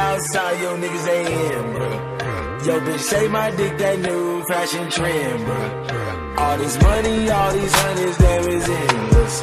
outside, yo niggas they in, bruh. Yo bitch say my dick that new fashion trend, bruh. All this money, all these hundreds, there is endless.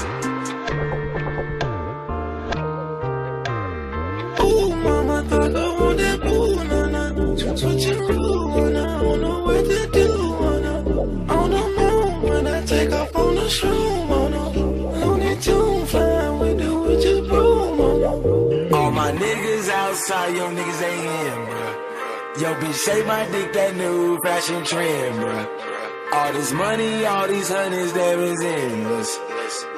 Ooh, mama thought I want that boo, nah. Switching rules, I don't know what to do, on the moon when I take off on the shroom, Looney Tune flying with the witch's broom, All my niggas outside, yo niggas they in, bruh. Yo bitch say my dick that new fashion trend, bruh. All this money, all these hundreds, there is endless.